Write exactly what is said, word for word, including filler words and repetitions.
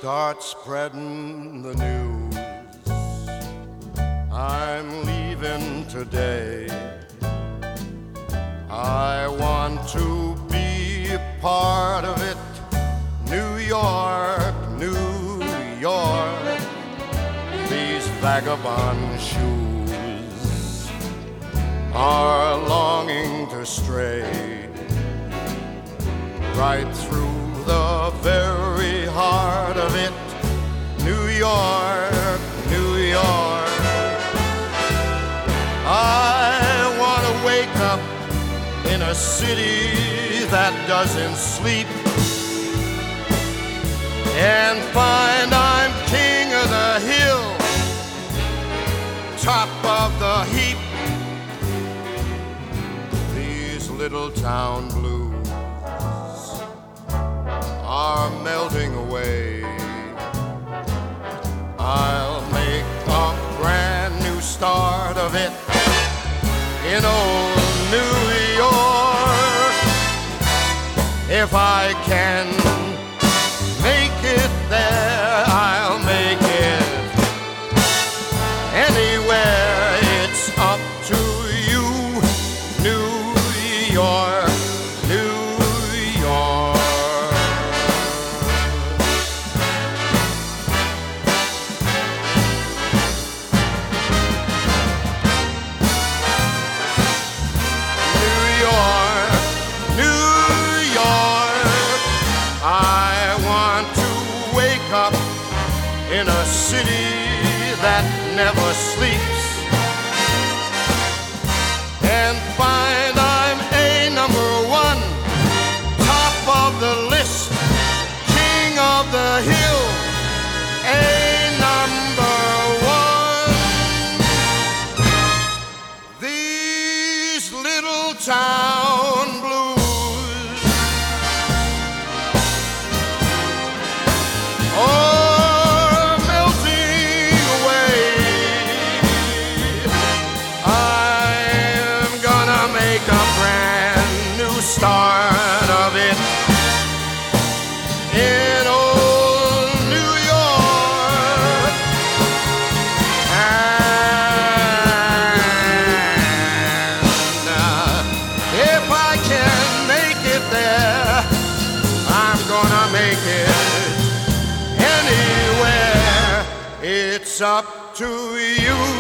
start spreading the news. I'm leaving today. I want to be a part of it. New York, New York, these vagabond shoes are longing to stray right through the very heart of it. New York, New York, I want to wake up in a city that doesn't sleep and find I'm king of the hill, top of the heap. These little town blues are melting away. I'll make a brand new start of it in old New York. If I can make it there, I'll make it anywhere. It's up to you, New York, New York. Up in a city that never sleeps and find I'm a number one, top of the list, king of the hill, a number one. These little town blues are melting away. I'm gonna make a brand new start of it in old New York. And uh, if I can make it there, I'm gonna make it anywhere. It's up to you.